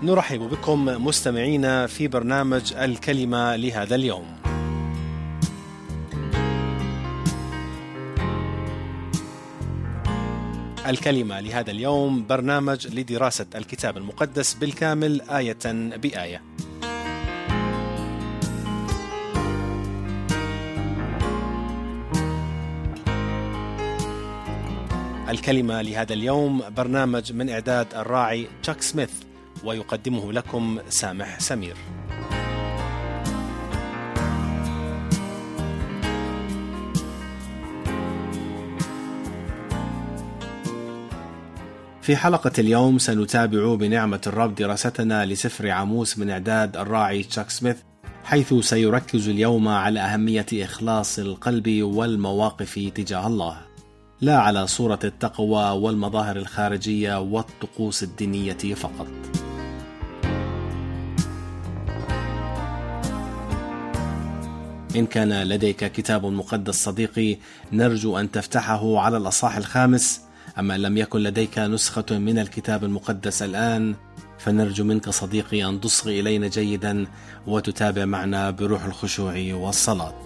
نرحب بكم مستمعينا في برنامج الكلمة لهذا اليوم. الكلمة لهذا اليوم برنامج لدراسة الكتاب المقدس بالكامل آية بآية. الكلمة لهذا اليوم برنامج من إعداد الراعي تشاك سميث، ويقدمه لكم سامح سمير. في حلقة اليوم سنتابع بنعمة الرب دراستنا لسفر عاموس من إعداد الراعي تشاك سميث، حيث سيركز اليوم على أهمية إخلاص القلب والمواقف تجاه الله، لا على صورة التقوى والمظاهر الخارجية والطقوس الدينية فقط. إن كان لديك كتاب مقدس صديقي، نرجو أن تفتحه على الأصحاح 5. أما لم يكن لديك نسخة من الكتاب المقدس الآن، فنرجو منك صديقي أن تصغي إلينا جيدا وتتابع معنا بروح الخشوع والصلاة.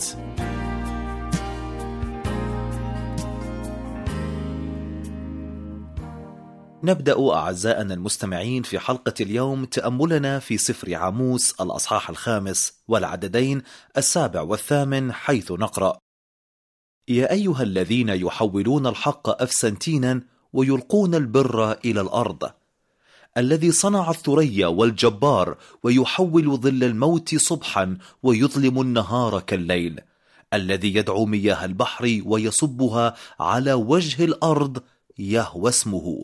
نبدأ أعزائنا المستمعين في حلقة اليوم تأملنا في سفر عاموس الأصحاح 5 والعددين 7 و8، حيث نقرأ: يا أيها الذين يحولون الحق أفسنتينا ويلقون البر إلى الأرض، الذي صنع الثريا والجبار ويحول ظل الموت صبحا ويظلم النهار كالليل، الذي يدعو مياه البحر ويصبها على وجه الأرض، يهوى اسمه.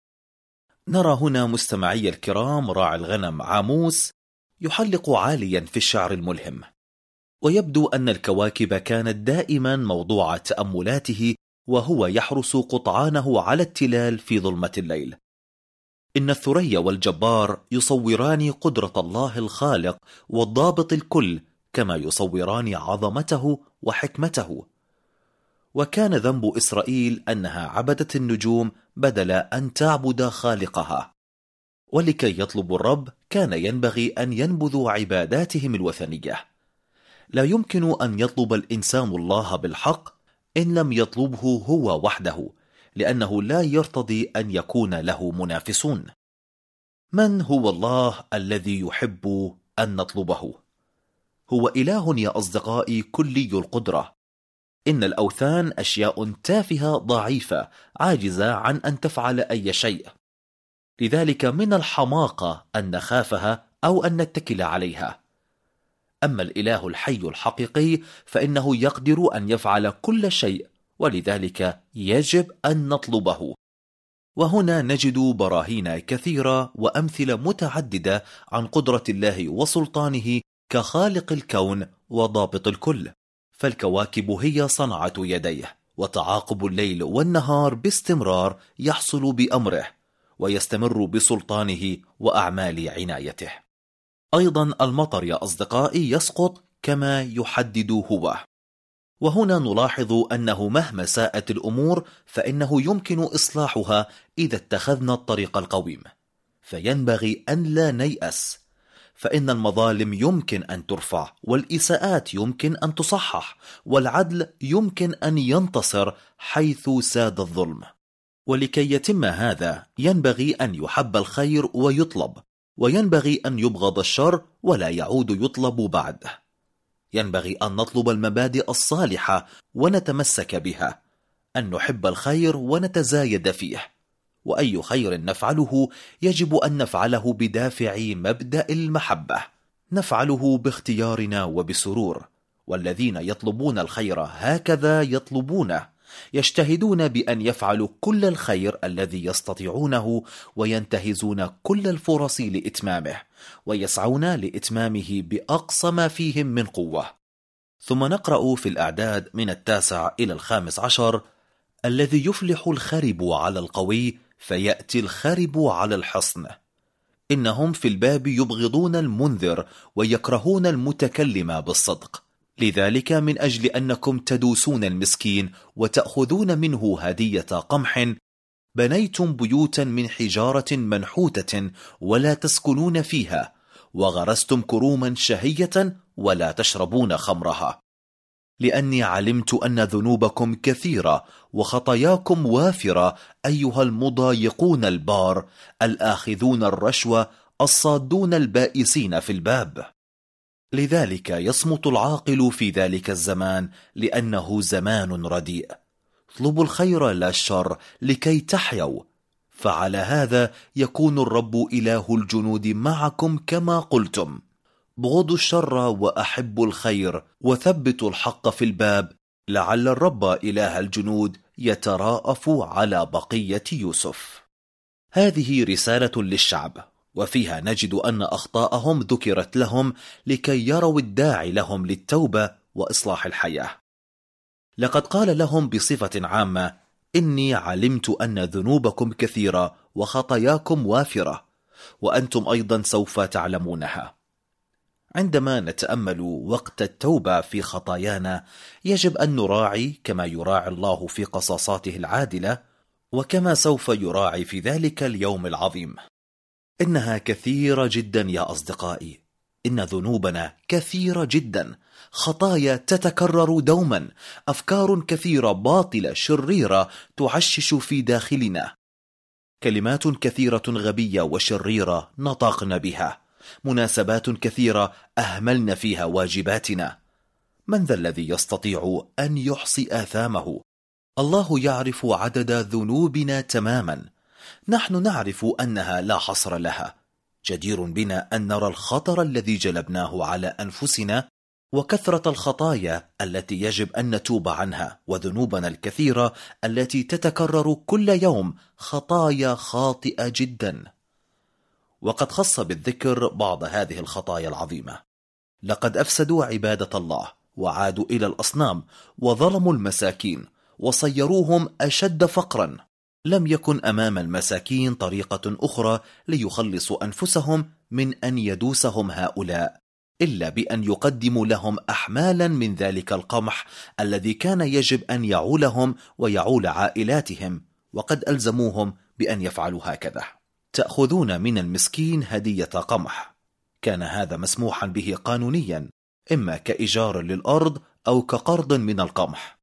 نرى هنا مستمعي الكرام راعي الغنم عاموس يحلق عاليا في الشعر الملهم، ويبدو أن الكواكب كانت دائما موضوع تأملاته وهو يحرس قطعانه على التلال في ظلمة الليل. إن الثريا والجبار يصوران قدرة الله الخالق والضابط الكل، كما يصوران عظمته وحكمته. وكان ذنب إسرائيل أنها عبدت النجوم بدل أن تعبد خالقها، ولكي يطلب الرب كان ينبغي أن ينبذوا عباداتهم الوثنية. لا يمكن أن يطلب الإنسان الله بالحق إن لم يطلبه هو وحده، لأنه لا يرتضي أن يكون له منافسون. من هو الله الذي يحب أن نطلبه؟ هو إله يا أصدقائي كلي القدرة. إن الأوثان أشياء تافهة ضعيفة عاجزة عن أن تفعل أي شيء، لذلك من الحماقة أن نخافها أو أن نتكل عليها. أما الإله الحي الحقيقي فإنه يقدر أن يفعل كل شيء، ولذلك يجب أن نطلبه. وهنا نجد براهين كثيرة وأمثلة متعددة عن قدرة الله وسلطانه كخالق الكون وضابط الكل. فالكواكب هي صنعة يديه، وتعاقب الليل والنهار باستمرار يحصل بأمره، ويستمر بسلطانه وأعمال عنايته. أيضا المطر يا أصدقائي يسقط كما يحدد هو. وهنا نلاحظ أنه مهما ساءت الأمور فإنه يمكن إصلاحها إذا اتخذنا الطريق القويم، فينبغي أن لا نيأس، فإن المظالم يمكن أن ترفع، والإساءات يمكن أن تصحح، والعدل يمكن أن ينتصر حيث ساد الظلم. ولكي يتم هذا ينبغي أن يحب الخير ويطلب، وينبغي أن يبغض الشر ولا يعود يطلب بعده. ينبغي أن نطلب المبادئ الصالحة ونتمسك بها، أن نحب الخير ونتزايد فيه، وأي خير نفعله يجب أن نفعله بدافع مبدأ المحبة، نفعله باختيارنا وبسرور. والذين يطلبون الخير هكذا يطلبونه، يجتهدون بأن يفعلوا كل الخير الذي يستطيعونه، وينتهزون كل الفرص لإتمامه، ويسعون لإتمامه بأقصى ما فيهم من قوة. ثم نقرأ في الأعداد من 9 إلى 15: الذي يفلح الخرب على القوي فيأتي الخرب على الحصن. إنهم في الباب يبغضون المنذر ويكرهون المتكلم بالصدق. لذلك من أجل أنكم تدوسون المسكين وتأخذون منه هدية قمح، بنيتم بيوتا من حجارة منحوتة ولا تسكنون فيها، وغرستم كروما شهية ولا تشربون خمرها، لأني علمت أن ذنوبكم كثيرة وخطاياكم وافرة، أيها المضايقون البار، الآخذون الرشوة، الصادون البائسين في الباب. لذلك يصمت العاقل في ذلك الزمان، لأنه زمان رديء. اطلبوا الخير لا الشر لكي تحيوا، فعلى هذا يكون الرب إله الجنود معكم كما قلتم. بغضوا الشر وأحبوا الخير، وثبتوا الحق في الباب، لعل الرب إله الجنود يتراءف على بقية يوسف. هذه رسالة للشعب، وفيها نجد أن أخطاءهم ذكرت لهم لكي يروا الداعي لهم للتوبة وإصلاح الحياة. لقد قال لهم بصفة عامة: إني علمت أن ذنوبكم كثيرة وخطاياكم وافرة، وأنتم أيضا سوف تعلمونها. عندما نتأمل وقت التوبة في خطايانا، يجب أن نراعي كما يراعي الله في قصاصاته العادلة، وكما سوف يراعي في ذلك اليوم العظيم. إنها كثيرة جدا يا أصدقائي، إن ذنوبنا كثيرة جدا، خطايا تتكرر دوما، أفكار كثيرة باطلة شريرة تعشش في داخلنا، كلمات كثيرة غبية وشريرة نطقنا بها، مناسبات كثيرة أهملنا فيها واجباتنا. من ذا الذي يستطيع أن يحصي آثامه؟ الله يعرف عدد ذنوبنا تماما، نحن نعرف أنها لا حصر لها. جدير بنا أن نرى الخطر الذي جلبناه على أنفسنا، وكثرة الخطايا التي يجب أن نتوب عنها، وذنوبنا الكثيرة التي تتكرر كل يوم، خطايا خاطئة جدا. وقد خص بالذكر بعض هذه الخطايا العظيمة. لقد أفسدوا عبادة الله، وعادوا إلى الأصنام، وظلموا المساكين، وصيروهم أشد فقرا. لم يكن أمام المساكين طريقة أخرى ليخلصوا أنفسهم من أن يدوسهم هؤلاء، إلا بأن يقدموا لهم أحمالا من ذلك القمح الذي كان يجب أن يعولهم ويعول عائلاتهم، وقد ألزموهم بأن يفعلوا هكذا. تأخذون من المسكين هدية قمح، كان هذا مسموحا به قانونيا، إما كإيجار للأرض أو كقرض من القمح.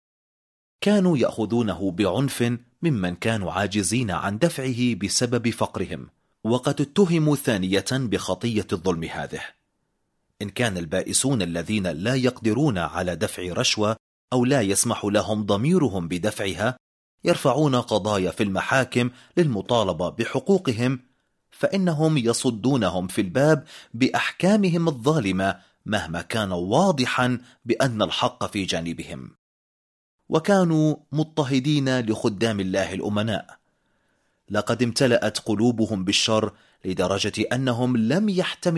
كانوا يأخذونه بعنف ممن كانوا عاجزين عن دفعه بسبب فقرهم، وقد اتهموا ثانية بخطية الظلم هذه. إن كان البائسون الذين لا يقدرون على دفع رشوة أو لا يسمح لهم ضميرهم بدفعها يرفعون قضايا في المحاكم للمطالبة بحقوقهم، فإنهم يصدونهم في الباب بأحكامهم الظالمة مهما كان واضحا بأن الحق في جانبهم. وكانوا مضطهدين لخدام الله الأمناء. لقد امتلأت قلوبهم بالشر لدرجة أنهم لم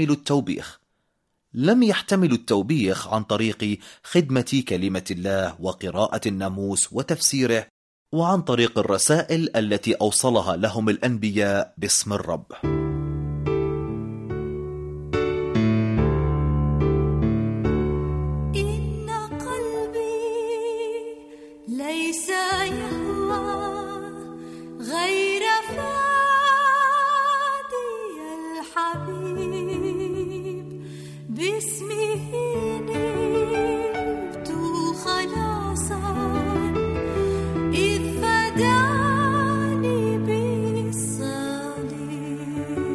يحتملوا التوبيخ عن طريق خدمة كلمة الله وقراءة الناموس وتفسيره، وعن طريق الرسائل التي أوصلها لهم الأنبياء باسم الرب. إن قلبي ليس يهوى غير فادي الحبيب، باسمه نلت خلاصا إذ فداني بالصليب.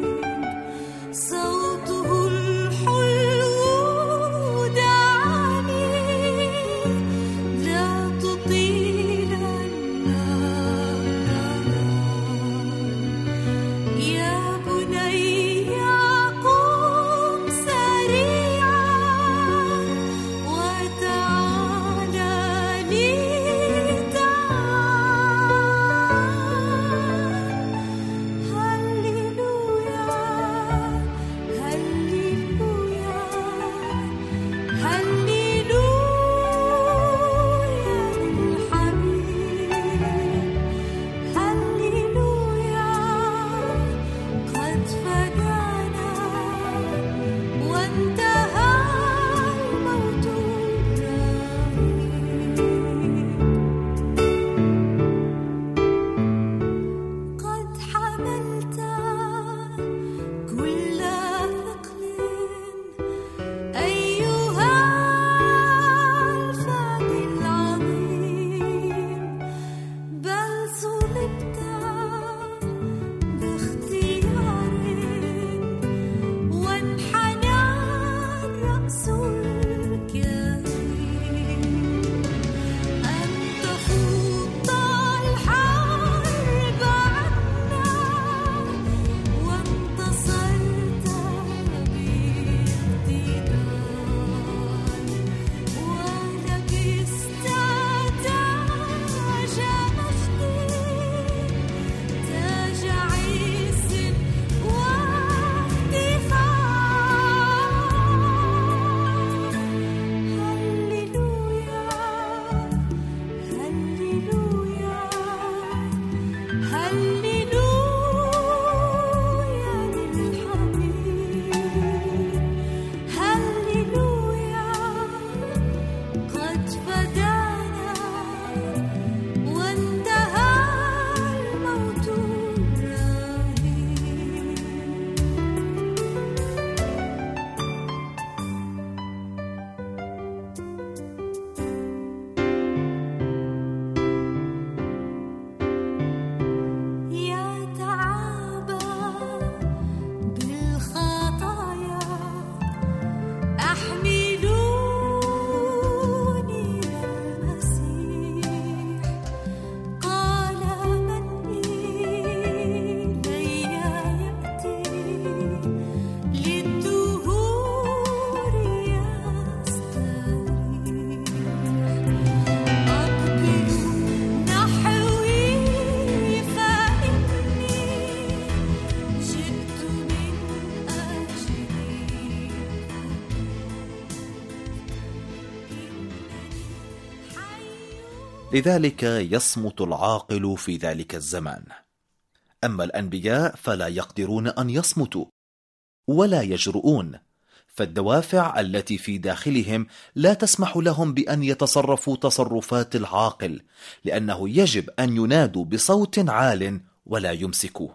لذلك يصمت العاقل في ذلك الزمان. أما الأنبياء فلا يقدرون أن يصمتوا ولا يجرؤون، فالدوافع التي في داخلهم لا تسمح لهم بأن يتصرفوا تصرفات العاقل، لأنه يجب أن ينادوا بصوت عال ولا يمسكوا.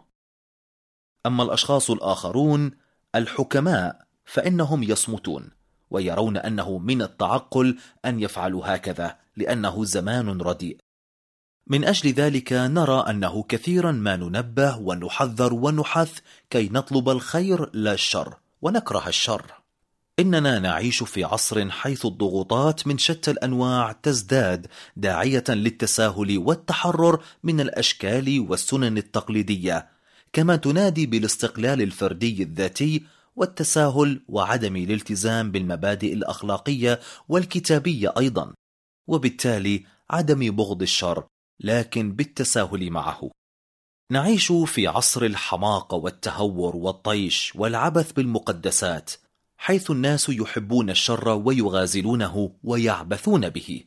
أما الأشخاص الآخرون الحكماء فإنهم يصمتون ويرون أنه من التعقل أن يفعلوا هكذا، لأنه زمان رديء. من أجل ذلك نرى أنه كثيرا ما ننبه ونحذر ونحث كي نطلب الخير لا الشر ونكره الشر. إننا نعيش في عصر حيث الضغوطات من شتى الأنواع تزداد، داعية للتساهل والتحرر من الأشكال والسنن التقليدية، كما تنادي بالاستقلال الفردي الذاتي والتساهل وعدم الالتزام بالمبادئ الأخلاقية والكتابية أيضا، وبالتالي عدم بغض الشر لكن بالتساهل معه. نعيش في عصر الحماقة والتهور والطيش والعبث بالمقدسات، حيث الناس يحبون الشر ويغازلونه ويعبثون به.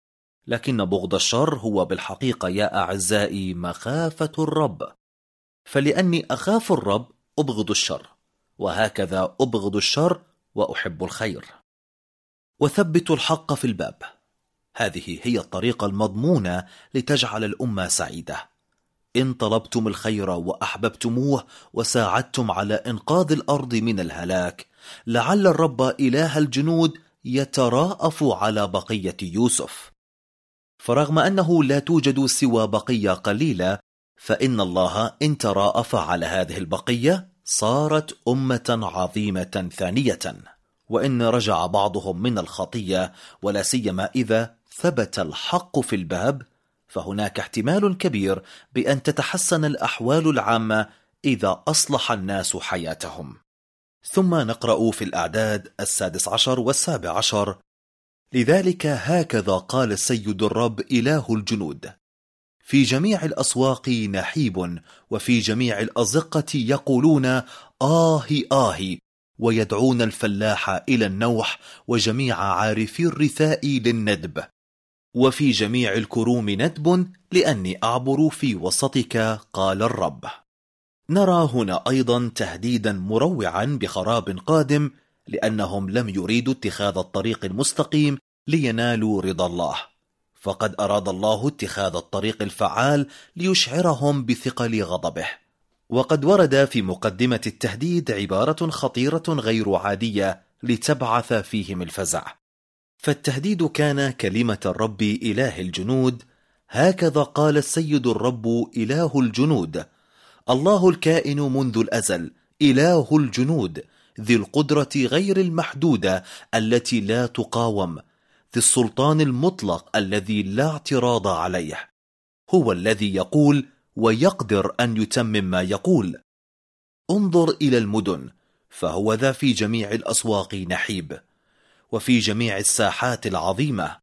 لكن بغض الشر هو بالحقيقة يا أعزائي مخافة الرب، فلأني أخاف الرب أبغض الشر، وهكذا أبغض الشر وأحب الخير. وثبت الحق في الباب، هذه هي الطريقة المضمونة لتجعل الأمة سعيدة. إن طلبتم الخير وأحببتموه وساعدتم على إنقاذ الأرض من الهلاك، لعل الرب إله الجنود يتراءف على بقية يوسف. فرغم أنه لا توجد سوى بقية قليلة، فإن الله إن تراءف على هذه البقية صارت أمة عظيمة ثانية. وإن رجع بعضهم من الخطية، ولا سيما إذا ثبت الحق في الباب، فهناك احتمال كبير بأن تتحسن الأحوال العامة إذا أصلح الناس حياتهم. ثم نقرأ في الأعداد 16 و17: لذلك هكذا قال السيد الرب إله الجنود: في جميع الأسواق نحيب، وفي جميع الأزقة يقولون آهي آهي، ويدعون الفلاح إلى النوح، وجميع عارفي الرثاء للندب. وفي جميع الكروم ندب، لأني أعبر في وسطك، قال الرب. نرى هنا أيضا تهديدا مروعا بخراب قادم، لأنهم لم يريدوا اتخاذ الطريق المستقيم لينالوا رضا الله، فقد أراد الله اتخاذ الطريق الفعال ليشعرهم بثقل غضبه. وقد ورد في مقدمة التهديد عبارة خطيرة غير عادية لتبعث فيهم الفزع. فالتهديد كان كلمة الرب إله الجنود: هكذا قال السيد الرب إله الجنود، الله الكائن منذ الأزل، إله الجنود، ذي القدرة غير المحدودة التي لا تقاوم، ذي السلطان المطلق الذي لا اعتراض عليه، هو الذي يقول ويقدر أن يتمم ما يقول. انظر إلى المدن، فهو ذا في جميع الأسواق نحيب، وفي جميع الساحات العظيمة.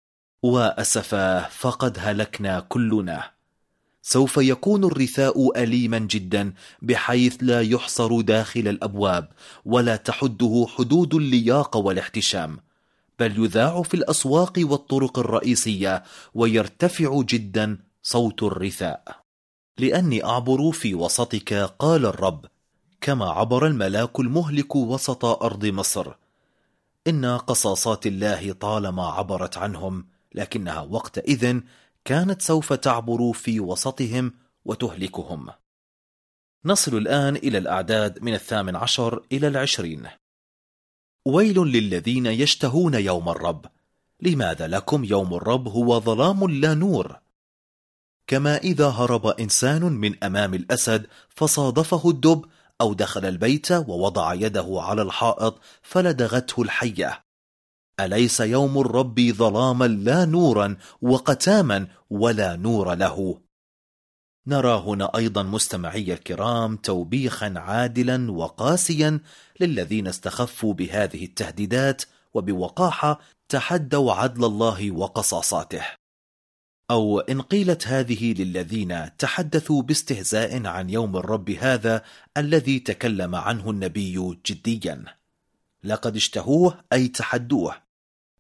وأسفا فقد هلكنا كلنا. سوف يكون الرثاء أليما جدا، بحيث لا يحصر داخل الأبواب، ولا تحده حدود اللياقة والاحتشام، بل يذاع في الأسواق والطرق الرئيسية، ويرتفع جدا صوت الرثاء. لأني أعبر في وسطك، قال الرب، كما عبر الملاك المهلك وسط أرض مصر. إن قصاصات الله طالما عبرت عنهم، لكنها وقتئذ كانت سوف تعبر في وسطهم وتهلكهم. نصل الآن إلى الأعداد من 18 إلى 20. ويل للذين يشتهون يوم الرب، لماذا لكم يوم الرب هو ظلام لا نور؟ كما إذا هرب إنسان من أمام الأسد فصادفه الدب، أو دخل البيت ووضع يده على الحائط فلدغته الحية. أليس يوم الرب ظلاما لا نورا، وقتاما ولا نور له؟ نرى هنا أيضا مستمعي الكرام توبيخا عادلا وقاسيا للذين استخفوا بهذه التهديدات وبوقاحة تحدوا عدل الله وقصاصاته. أو إن قيلت هذه للذين تحدثوا باستهزاء عن يوم الرب هذا الذي تكلم عنه النبي جديا. لقد اشتهوه أي تحدوه،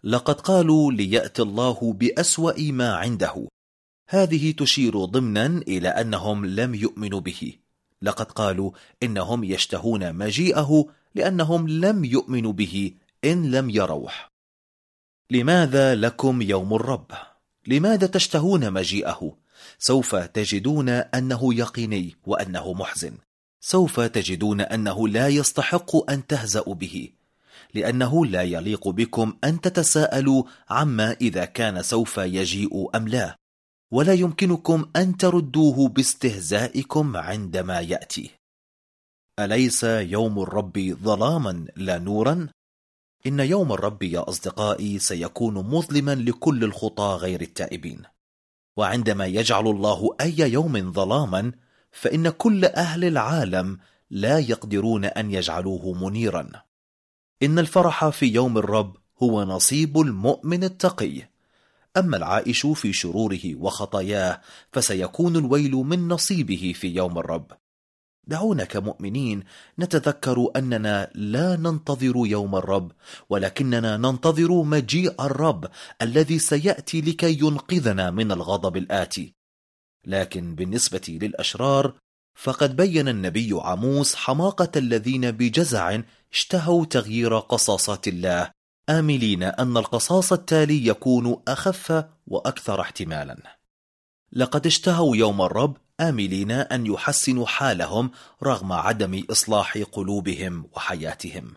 لقد قالوا ليأتي الله بأسوأ ما عنده. هذه تشير ضمنا إلى أنهم لم يؤمنوا به. لقد قالوا إنهم يشتهون مجيئه لأنهم لم يؤمنوا به إن لم يروه. لماذا لكم يوم الرب؟ لماذا تشتهون مجيئه؟ سوف تجدون أنه يقيني وأنه محزن. سوف تجدون أنه لا يستحق أن تهزأوا به، لأنه لا يليق بكم أن تتساءلوا عما إذا كان سوف يجيء أم لا، ولا يمكنكم أن تردوه باستهزائكم عندما يأتي. أليس يوم الرب ظلاما لا نورا؟ إن يوم الرب يا أصدقائي سيكون مظلما لكل الخطاة غير التائبين. وعندما يجعل الله أي يوم ظلاما، فإن كل أهل العالم لا يقدرون أن يجعلوه منيرا. إن الفرح في يوم الرب هو نصيب المؤمن التقي، أما العائش في شروره وخطاياه فسيكون الويل من نصيبه في يوم الرب. دعونا كمؤمنين نتذكر أننا لا ننتظر يوم الرب، ولكننا ننتظر مجيء الرب الذي سيأتي لكي ينقذنا من الغضب الآتي. لكن بالنسبة للأشرار فقد بين النبي عموس حماقة الذين بجزع اشتهوا تغيير قصاصات الله، آملين أن القصاص التالي يكون أخف وأكثر احتمالا. لقد اشتهوا يوم الرب آملين أن يحسنوا حالهم رغم عدم إصلاح قلوبهم وحياتهم.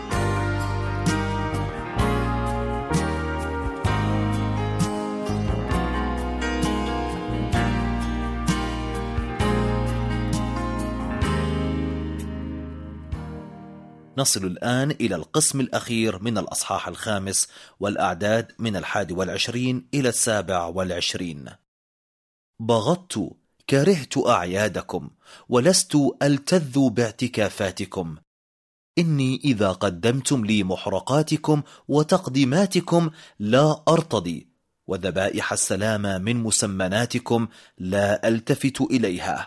نصل الآن إلى القسم الأخير من الأصحاح 5 والأعداد من 21 إلى 27. بغضت كرهت أعيادكم ولست ألتذ باعتكافاتكم. إني إذا قدمتم لي محرقاتكم وتقديماتكم لا أرتضي، وذبائح السلام من مسمناتكم لا ألتفت إليها.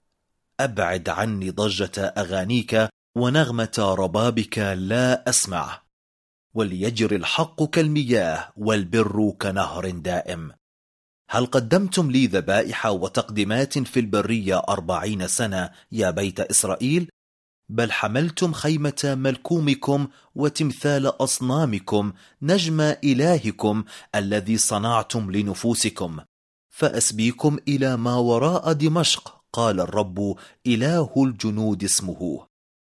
أبعد عني ضجة أغانيك ونغمة ربابك لا أسمع. وليجري الحق كالمياه والبر كنهر دائم. هل قدمتم لي ذبائح وتقديمات في البرية 40 سنة يا بيت إسرائيل؟ بل حملتم خيمة ملكومكم وتمثال أصنامكم، نجم إلهكم الذي صنعتم لنفوسكم، فأسبيكم إلى ما وراء دمشق، قال الرب إله الجنود اسمه.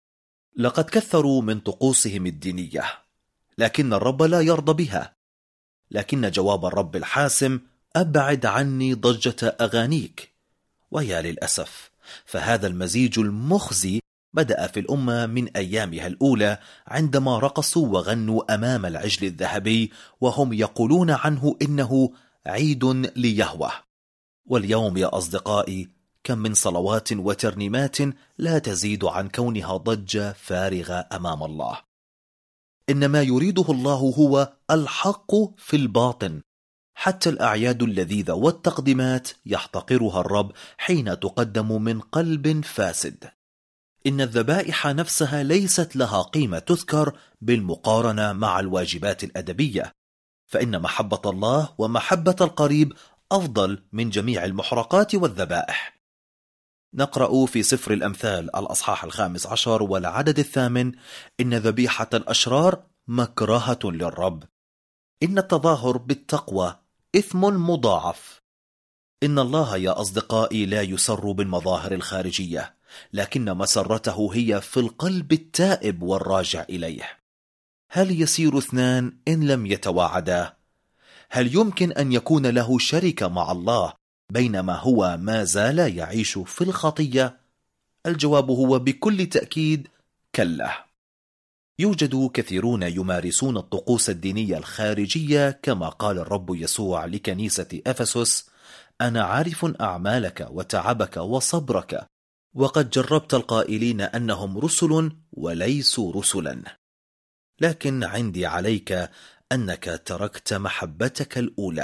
لقد كثروا من طقوسهم الدينية، لكن الرب لا يرضى بها. لكن جواب الرب الحاسم: أبعد عني ضجة أغانيك. ويا للأسف، فهذا المزيج المخزي بدأ في الأمة من أيامها الأولى عندما رقصوا وغنوا أمام العجل الذهبي وهم يقولون عنه إنه عيد ليهوه. واليوم يا أصدقائي كم من صلوات وترنيمات لا تزيد عن كونها ضجة فارغة أمام الله. إنما يريده الله هو الحق في الباطن. حتى الأعياد اللذيذة والتقديمات يحتقرها الرب حين تقدم من قلب فاسد. إن الذبائح نفسها ليست لها قيمة تذكر بالمقارنة مع الواجبات الأدبية، فإن محبة الله ومحبة القريب أفضل من جميع المحرقات والذبائح. نقرأ في سفر الأمثال الأصحاح 15 والعدد 8: إن ذبيحة الأشرار مكرهة للرب، إن التظاهر بالتقوى إثم مضاعف. إن الله يا أصدقائي لا يسر بالمظاهر الخارجية، لكن مسرته هي في القلب التائب والراجع إليه. هل يسير اثنان إن لم يتواعدا؟ هل يمكن أن يكون له شركة مع الله بينما هو ما زال يعيش في الخطية؟ الجواب هو بكل تأكيد كلا. يوجد كثيرون يمارسون الطقوس الدينية الخارجية، كما قال الرب يسوع لكنيسة أفسس: أنا عارف أعمالك وتعبك وصبرك، وقد جربت القائلين أنهم رسل وليسوا رسلا، لكن عندي عليك أنك تركت محبتك الأولى.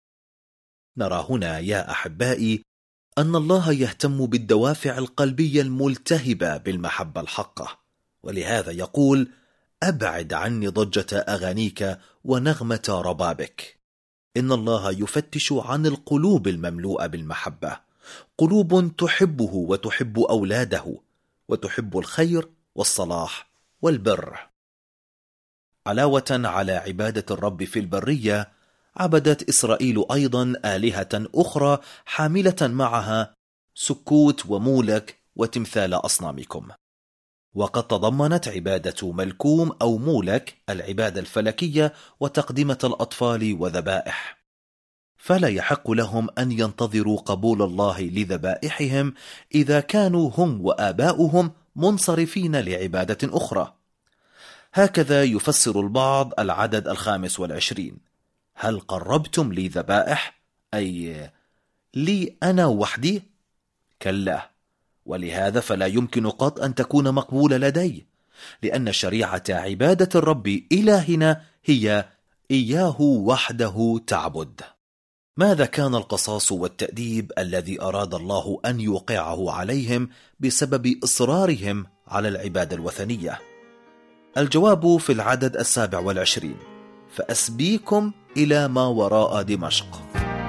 نرى هنا يا أحبائي أن الله يهتم بالدوافع القلبية الملتهبة بالمحبة الحقة، ولهذا يقول: أبعد عني ضجة أغانيك ونغمة ربابك. إن الله يفتش عن القلوب المملوءة بالمحبة، قلوب تحبه وتحب أولاده وتحب الخير والصلاح والبر. علاوة على عبادة الرب في البرية، عبدت إسرائيل أيضا آلهة أخرى حاملة معها سكوت ومولك وتمثال أصنامكم. وقد تضمنت عبادة ملكوم أو مولك العبادة الفلكية وتقدمة الأطفال وذبائح، فلا يحق لهم أن ينتظروا قبول الله لذبائحهم إذا كانوا هم وآباؤهم منصرفين لعبادة أخرى. هكذا يفسر البعض العدد 25: هل قربتم لي ذبائح؟ أي لي أنا وحدي؟ كلا، ولهذا فلا يمكن قط أن تكون مقبولة لدي، لأن شريعة عبادة الرب إلهنا هي إياه وحده تعبد. ماذا كان القصاص والتأديب الذي أراد الله أن يوقعه عليهم بسبب إصرارهم على العبادة الوثنية؟ الجواب في العدد 27: فأسبيكم إلى ما وراء دمشق.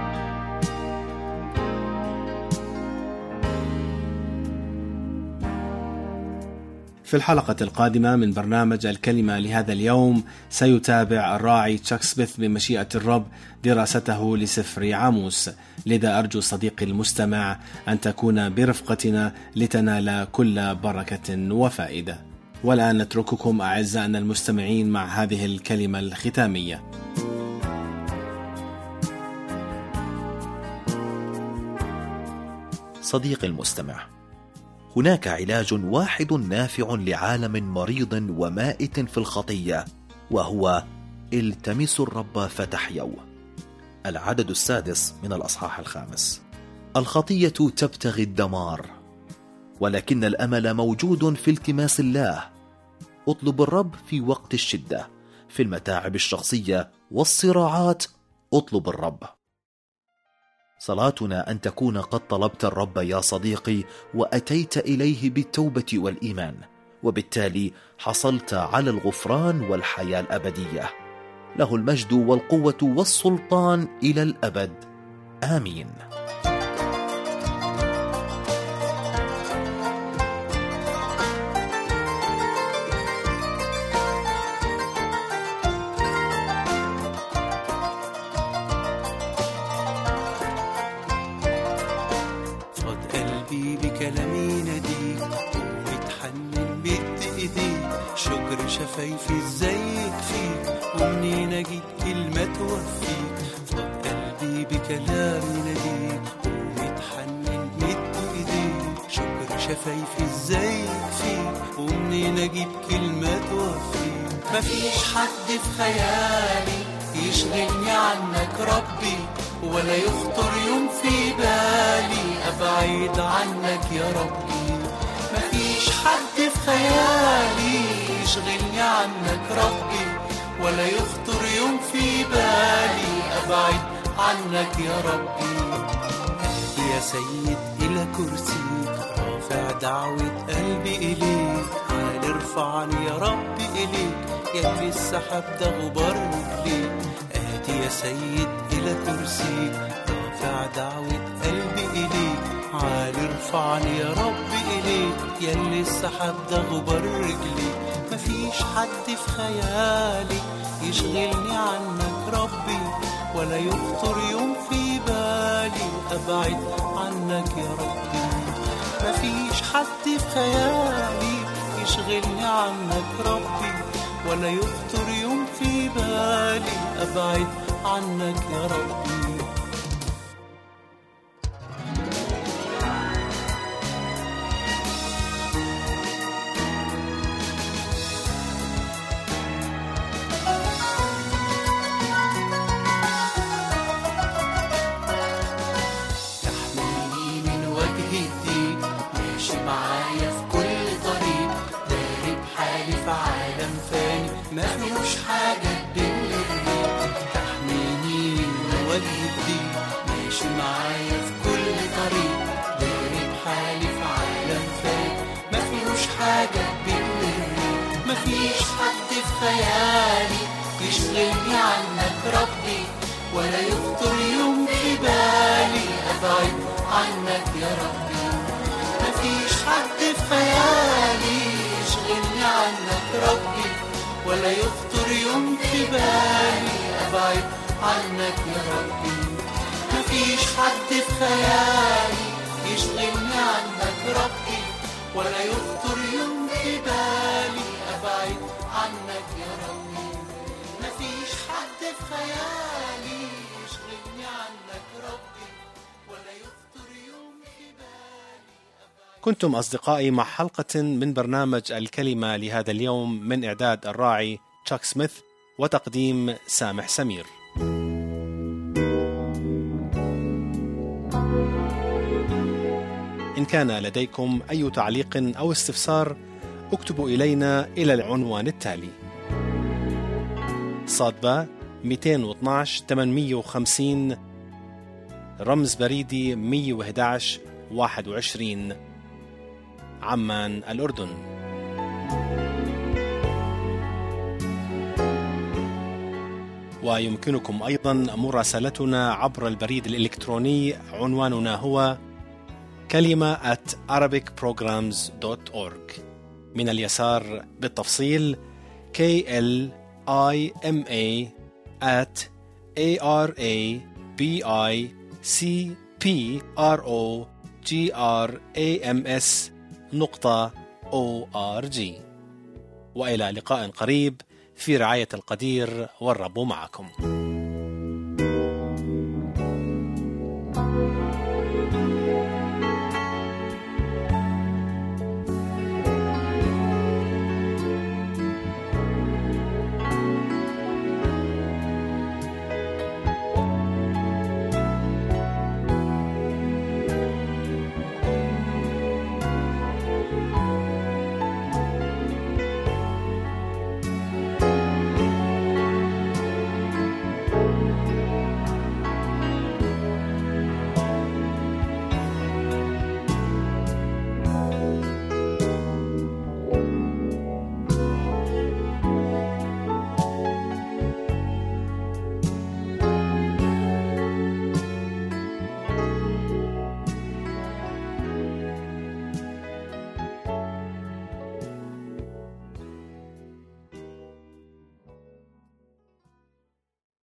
في الحلقة القادمة من برنامج الكلمة لهذا اليوم سيتابع الراعي تشاك سميث بمشيئة الرب دراسته لسفر عاموس، لذا أرجو صديقي المستمع أن تكون برفقتنا لتنال كل بركة وفائدة. والآن نترككم أعزائنا المستمعين مع هذه الكلمة الختامية. صديقي المستمع، هناك علاج واحد نافع لعالم مريض ومائت في الخطية، وهو التمسوا الرب فتحيوا. العدد 6 من الأصحاح 5. الخطية تبتغي الدمار، ولكن الأمل موجود في التماس الله. اطلب الرب في وقت الشدة، في المتاعب الشخصية والصراعات اطلب الرب. صلاتنا أن تكون قد طلبت الرب يا صديقي وأتيت إليه بالتوبة والإيمان، وبالتالي حصلت على الغفران والحياة الأبدية. له المجد والقوة والسلطان إلى الأبد، آمين. بكلامي ناديك ومتحنن بيد ايديك، شكر شفايفي ازيك فيك ومنين اجيب كلمة توفيك. فض قلبي بكلامي ناديك ومتحنن بيد ايديك، شكر شفايفي ازيك فيك ومنين اجيب كلمة توفيك. مفيش حد في خيالي يشغلني عنك ربي، ولا يخطر يوم في بالي أبعد عنك يا ربي. مفيش حد في خيالي يشغلني عنك ربي، ولا يخطر يوم في بالي أبعد عنك يا ربي. آتي يا سيد إلى كرسيك، رافع دعوة قلبي إليك، تعال ارفعني يا ربي إليك، يلي السحاب ده غبار رجليك. آتي يا سيد إلى كرسيك، رافع دعوة قلبي إليك، تعال ارفعني يا ربي إليك، يلي السحاب ده غبار رجليك. مفيش حد في خيالي يشغلني عنك ربي، ولا يخطر يوم في بالي أبعد عنك يا ربي. مفيش حد في خيالي يشغلني عنك ربي، ولا يخطر يوم في بالي أبعد عنك يا ربي. تحملني من وجه الدين، ماشي معايا في كل طريق، دارب حالي في عالم فاني ما فيهوش حاجة تدل الريق. تحميني من وجه يشغلني عنك ربي، ولا يخطر يوم في بالي أبعد عنك يا ربي. مفيش حد في خيالي يشغلني عنك ربي، ولا يخطر يوم في بالي أبعد عنك يا ربي. مفيش حد في خيالي يشغلني عنك ربي، ولا يخطر يوم في بالي أبعد عنك يا ربي. مفيش حد في خيالي يشغلني عنك ربي، ولا يخطر يوم في بالي أبعد. كنتم أصدقائي مع حلقة من برنامج الكلمة لهذا اليوم من إعداد الراعي تشاك سميث وتقديم سامح سمير. إن كان لديكم أي تعليق أو استفسار اكتبوا إلينا إلى العنوان التالي: صادبة 212 850 رمز بريدي 111 21 عمان الأردن. ويمكنكم أيضا مراسلتنا عبر البريد الإلكتروني، عنواننا هو kalima@arabicprograms.org. من اليسار بالتفصيل kalima@arabicprograms.org. وإلى لقاء قريب في رعاية القدير، والرب معكم.